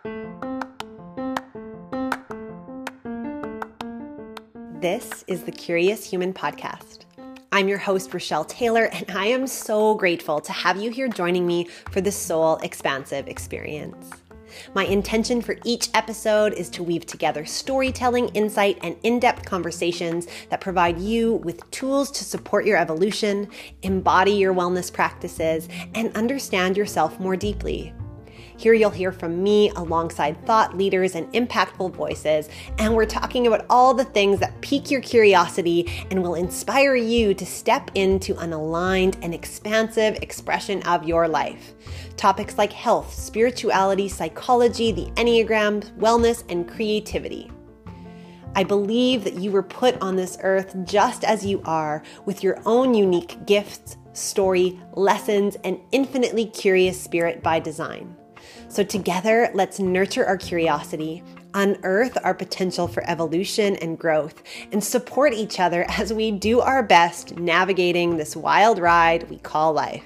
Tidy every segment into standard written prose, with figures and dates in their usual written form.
This is the Curious Human Podcast. I'm your host, Rochelle Taylor, and I am so grateful to have you here joining me for this soul expansive experience. My intention for each episode is to weave together storytelling, insight, and in-depth conversations that provide you with tools to support your evolution, embody your wellness practices, and understand yourself more deeply. Here you'll hear from me alongside thought leaders and impactful voices, and we're talking about all the things that pique your curiosity and will inspire you to step into an aligned and expansive expression of your life. Topics like health, spirituality, psychology, the Enneagram, wellness, and creativity. I believe that you were put on this earth just as you are, with your own unique gifts, story, lessons, and infinitely curious spirit by design. So together, let's nurture our curiosity, unearth our potential for evolution and growth, and support each other as we do our best navigating this wild ride we call life.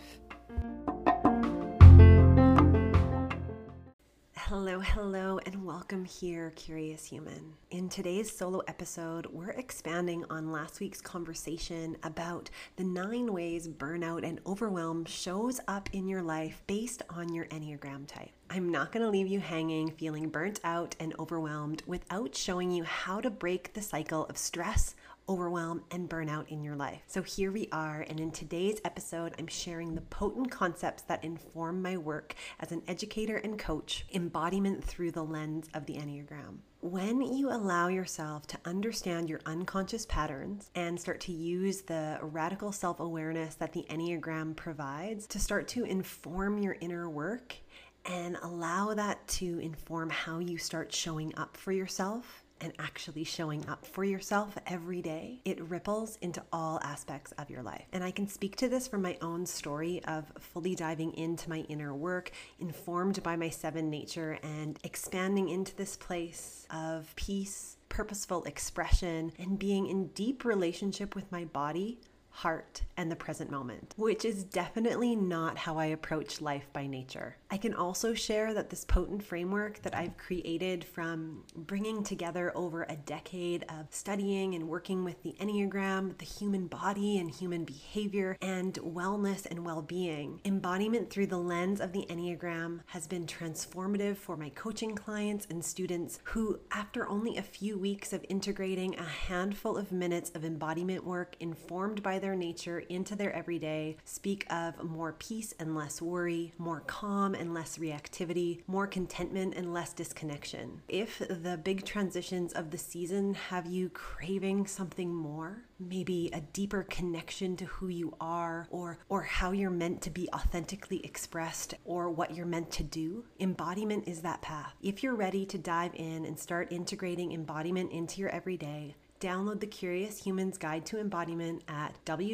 Hello, and welcome here, Curious Human. In today's solo episode, we're expanding on last week's conversation about the 9 ways burnout and overwhelm shows up in your life based on your Enneagram type. I'm not going to leave you hanging feeling burnt out and overwhelmed without showing you how to break the cycle of stress, overwhelm, and burnout in your life. So here we are, and in today's episode, I'm sharing the potent concepts that inform my work as an educator and coach, embodiment through the lens of the Enneagram. When you allow yourself to understand your unconscious patterns and start to use the radical self-awareness that the Enneagram provides to start to inform your inner work and allow that to inform how you start showing up for yourself and actually showing up for yourself every day, it ripples into all aspects of your life. And I can speak to this from my own story of fully diving into my inner work, informed by my 7 nature, and expanding into this place of peace, purposeful expression, and being in deep relationship with my body, heart, and the present moment, which is definitely not how I approach life by nature. I can also share that this potent framework that I've created from bringing together over a decade of studying and working with the Enneagram, the human body and human behavior, and wellness and well-being, embodiment through the lens of the Enneagram has been transformative for my coaching clients and students who, after only a few weeks of integrating a handful of minutes of embodiment work informed by their nature into their everyday, speak of more peace and less worry, more calm and less reactivity, more contentment and less disconnection. If the big transitions of the season have you craving something more, maybe a deeper connection to who you are or how you're meant to be authentically expressed or what you're meant to do, embodiment is that path. If you're ready to dive in and start integrating embodiment into your everyday, download the Curious Humans Guide to Embodiment at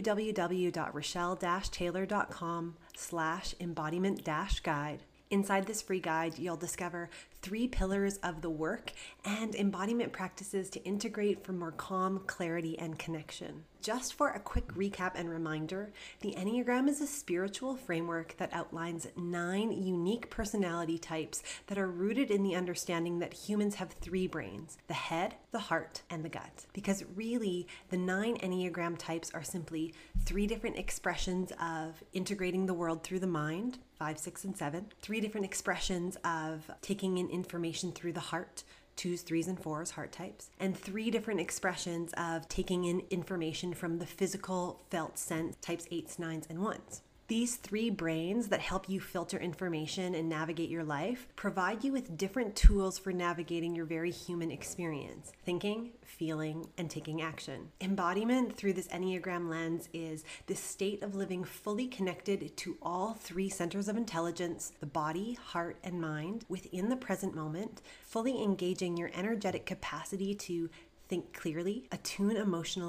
www.rochelle-taylor.com/embodiment-guide. Inside this free guide, you'll discover 3 pillars of the work and embodiment practices to integrate for more calm, clarity, and connection. Just for a quick recap and reminder, the Enneagram is a spiritual framework that outlines 9 unique personality types that are rooted in the understanding that humans have 3 brains: the head, the heart, and the gut. Because really, the 9 Enneagram types are simply 3 different expressions of integrating the world through the mind, 5, 6, and 7, 3 different expressions of taking in information through the heart, 2s, 3s, and 4s, heart types, and 3 different expressions of taking in information from the physical felt sense, types 8s, 9s, and 1s. These 3 brains that help you filter information and navigate your life provide you with different tools for navigating your very human experience: thinking, feeling, and taking action. Embodiment through this Enneagram lens is this state of living fully connected to all 3 centers of intelligence, the body, heart, and mind, within the present moment, fully engaging your energetic capacity to think clearly, attune emotionally,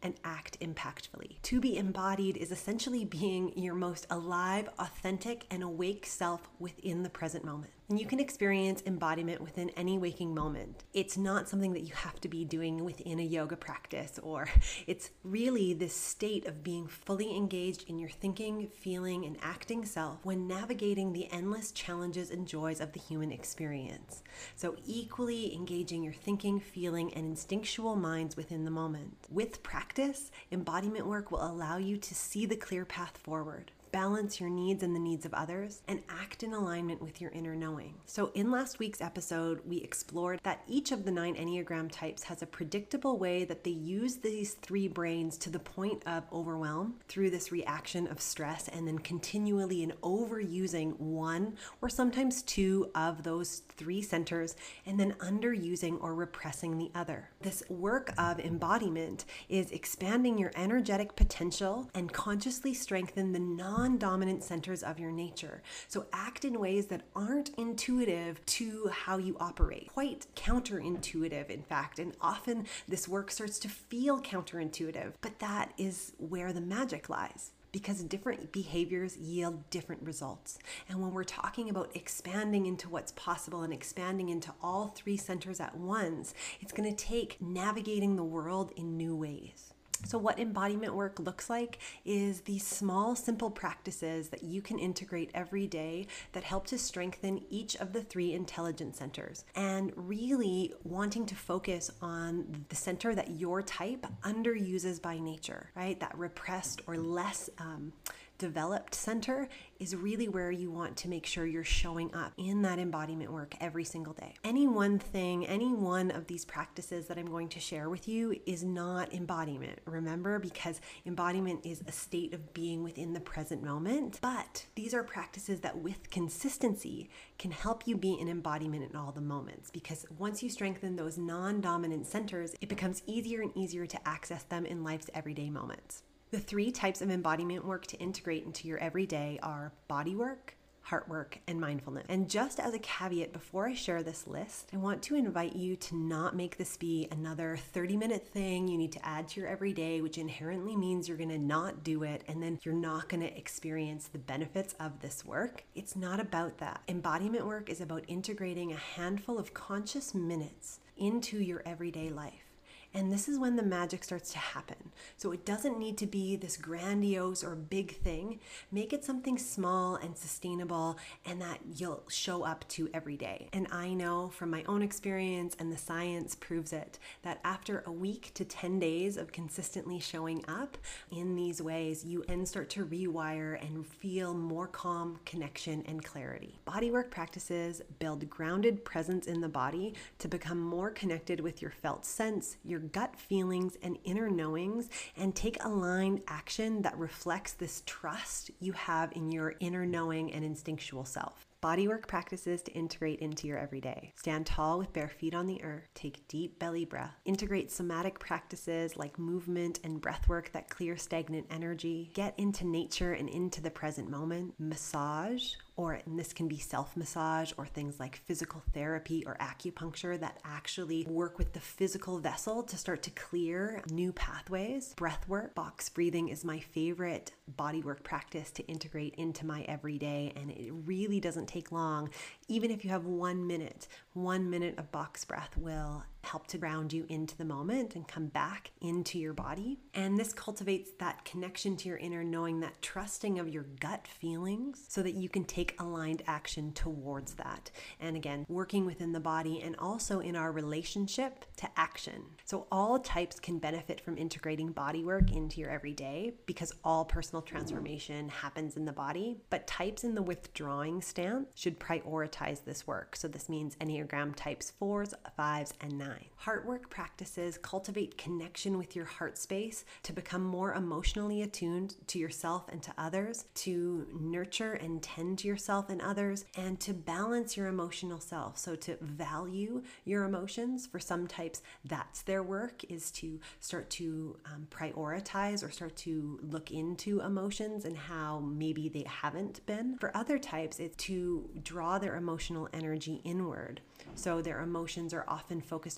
and act impactfully. To be embodied is essentially being your most alive, authentic, and awake self within the present moment. And you can experience embodiment within any waking moment. It's not something that you have to be doing within a yoga practice, or it's really this state of being fully engaged in your thinking, feeling, and acting self when navigating the endless challenges and joys of the human experience. So equally engaging your thinking, feeling, and instinctual minds within the moment. With practice, embodiment work will allow you to see the clear path forward, balance your needs and the needs of others, and act in alignment with your inner knowing. So in last week's episode, we explored that each of the 9 Enneagram types has a predictable way that they use these 3 brains to the point of overwhelm through this reaction of stress, and then continually and overusing one or sometimes 2 of those 3 centers, and then underusing or repressing the other. This work of embodiment is expanding your energetic potential and consciously strengthen the non-dominant centers of your nature. So act in ways that aren't intuitive to how you operate, quite counterintuitive, in fact. And often this work starts to feel counterintuitive, but that is where the magic lies, because different behaviors yield different results. And when we're talking about expanding into what's possible and expanding into all 3 centers at once, it's going to take navigating the world in new ways. So what embodiment work looks like is these small, simple practices that you can integrate every day that help to strengthen each of the 3 intelligence centers, and really wanting to focus on the center that your type underuses by nature, right? That repressed or less developed center is really where you want to make sure you're showing up in that embodiment work every single day. Any one thing, any one of these practices that I'm going to share with you is not embodiment, remember, because embodiment is a state of being within the present moment. But these are practices that with consistency can help you be in embodiment in all the moments, because once you strengthen those non-dominant centers, it becomes easier and easier to access them in life's everyday moments. The 3 types of embodiment work to integrate into your everyday are body work, heart work, and mindfulness. And just as a caveat, before I share this list, I want to invite you to not make this be another 30-minute thing you need to add to your everyday, which inherently means you're going to not do it and then you're not going to experience the benefits of this work. It's not about that. Embodiment work is about integrating a handful of conscious minutes into your everyday life. And this is when the magic starts to happen. So it doesn't need to be this grandiose or big thing. Make it something small and sustainable, and that you'll show up to every day. And I know from my own experience, and the science proves it, that after a week to 10 days of consistently showing up in these ways, you then start to rewire and feel more calm, connection, and clarity. Bodywork practices build grounded presence in the body to become more connected with your felt sense, your gut feelings, and inner knowings, and take aligned action that reflects this trust you have in your inner knowing and instinctual self. Bodywork practices to integrate into your everyday. Stand tall with bare feet on the earth. Take deep belly breath. Integrate somatic practices like movement and breath work that clear stagnant energy. Get into nature and into the present moment. Massage, and this can be self-massage or things like physical therapy or acupuncture that actually work with the physical vessel to start to clear new pathways. Breath work, box breathing is my favorite bodywork practice to integrate into my everyday, and it really doesn't take long. Even if you have 1 minute, 1 minute of box breath will help to ground you into the moment and come back into your body. And this cultivates that connection to your inner knowing, that trusting of your gut feelings, so that you can take aligned action towards that. And again, working within the body and also in our relationship to action. So all types can benefit from integrating body work into your everyday, because all personal transformation happens in the body. But types in the withdrawing stance should prioritize this work. So this means Enneagram types 4s, 5s, and 9. Heart work practices cultivate connection with your heart space to become more emotionally attuned to yourself and to others, to nurture and tend to yourself and others, and to balance your emotional self. So to value your emotions. For some types, that's their work, is to start to prioritize or start to look into emotions and how maybe they haven't been. For other types, it's to draw their emotional energy inward. So their emotions are often focused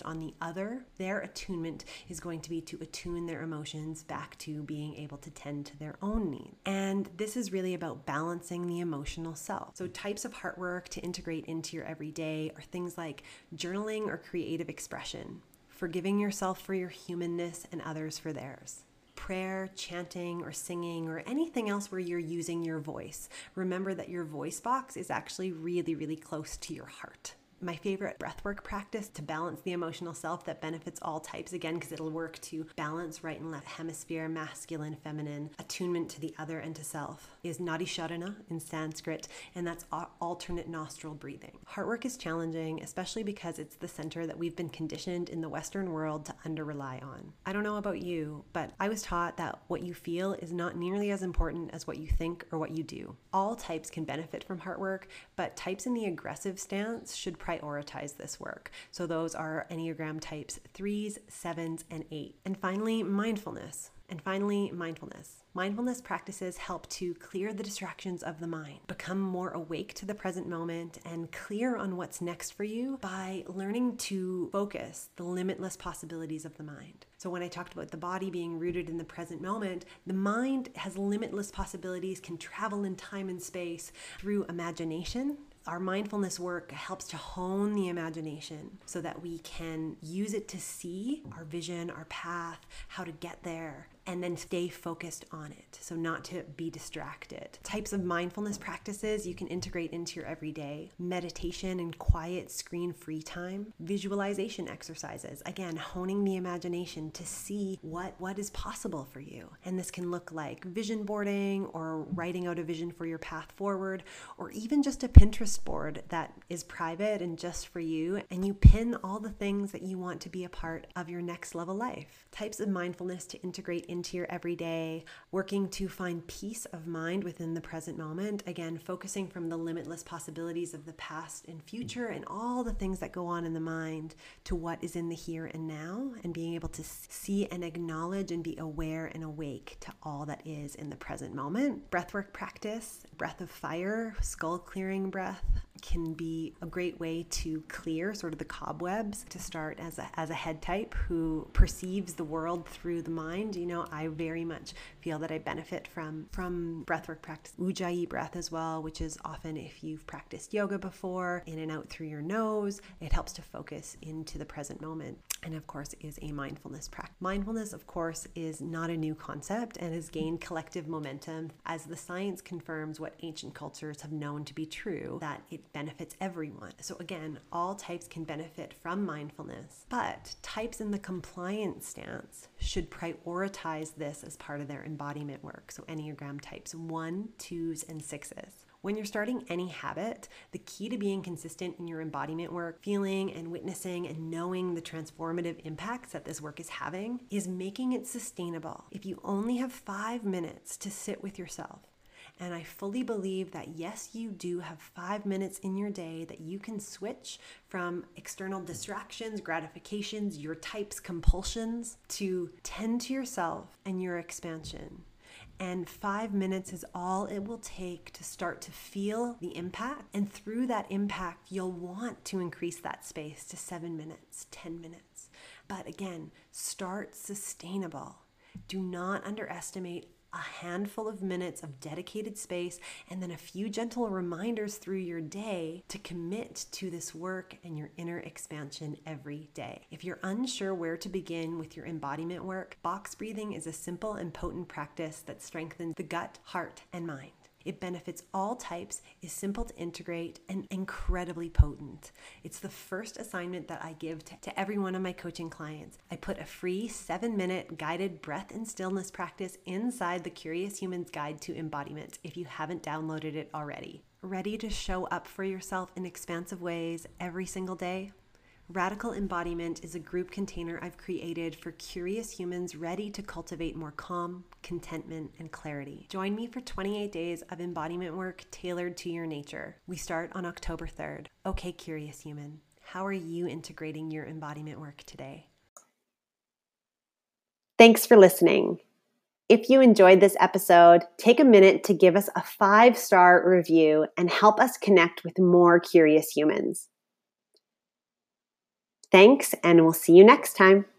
on the other, their attunement is going to be to attune their emotions back to being able to tend to their own needs. And this is really about balancing the emotional self. So types of heart work to integrate into your everyday are things like journaling or creative expression, forgiving yourself for your humanness and others for theirs. Prayer, chanting, or singing, or anything else where you're using your voice. Remember that your voice box is actually really, really close to your heart. My favorite breathwork practice to balance the emotional self that benefits all types, again, because it'll work to balance right and left hemisphere, masculine, feminine, attunement to the other and to self, is Nadi Shodhana in Sanskrit, and that's alternate nostril breathing. Heart work is challenging, especially because it's the center that we've been conditioned in the Western world to under-rely on. I don't know about you, but I was taught that what you feel is not nearly as important as what you think or what you do. All types can benefit from heart work, but types in the aggressive stance should prioritize this work. So those are Enneagram types 3s, 7s, and 8. And finally, mindfulness. Mindfulness practices help to clear the distractions of the mind, become more awake to the present moment, and clear on what's next for you by learning to focus the limitless possibilities of the mind. So when I talked about the body being rooted in the present moment, the mind has limitless possibilities, can travel in time and space through imagination. Our mindfulness work helps to hone the imagination so that we can use it to see our vision, our path, how to get there, and then stay focused on it, so not to be distracted. Types of mindfulness practices you can integrate into your everyday: meditation and quiet screen-free time, visualization exercises, again, honing the imagination to see what is possible for you. And this can look like vision boarding or writing out a vision for your path forward, or even just a Pinterest board that is private and just for you, and you pin all the things that you want to be a part of your next level life. Types of mindfulness to integrate into your everyday: working to find peace of mind within the present moment, again, focusing from the limitless possibilities of the past and future and all the things that go on in the mind to what is in the here and now, and being able to see and acknowledge and be aware and awake to all that is in the present moment. Breathwork practice, breath of fire, skull clearing breath, can be a great way to clear sort of the cobwebs, to start as a head type who perceives the world through the mind. You know, I very much feel that I benefit from breathwork practice. Ujjayi breath as well, which is often, if you've practiced yoga before, in and out through your nose. It helps to focus into the present moment, and of course is a mindfulness practice. Mindfulness, of course, is not a new concept and has gained collective momentum as the science confirms what ancient cultures have known to be true, that it benefits everyone. So again, all types can benefit from mindfulness, but types in the compliance stance should prioritize this as part of their embodiment work. So Enneagram types 1, 2s, and 6s. When you're starting any habit, the key to being consistent in your embodiment work, feeling and witnessing and knowing the transformative impacts that this work is having, is making it sustainable. If you only have 5 minutes to sit with yourself, and I fully believe that yes, you do have 5 minutes in your day that you can switch from external distractions, gratifications, your type's compulsions, to tend to yourself and your expansion. And 5 minutes is all it will take to start to feel the impact. And through that impact, you'll want to increase that space to 7 minutes, 10 minutes. But again, start sustainable. Do not underestimate a handful of minutes of dedicated space and then a few gentle reminders through your day to commit to this work and your inner expansion every day. If you're unsure where to begin with your embodiment work, box breathing is a simple and potent practice that strengthens the gut, heart, and mind. It benefits all types, is simple to integrate, and incredibly potent. It's the first assignment that I give to every one of my coaching clients. I put a free 7-minute guided breath and stillness practice inside the Curious Humans Guide to Embodiment if you haven't downloaded it already. Ready to show up for yourself in expansive ways every single day? Radical Embodiment is a group container I've created for curious humans ready to cultivate more calm, contentment, and clarity. Join me for 28 days of embodiment work tailored to your nature. We start on October 3rd. Okay, curious human, how are you integrating your embodiment work today? Thanks for listening. If you enjoyed this episode, take a minute to give us a 5-star review and help us connect with more curious humans. Thanks, and we'll see you next time.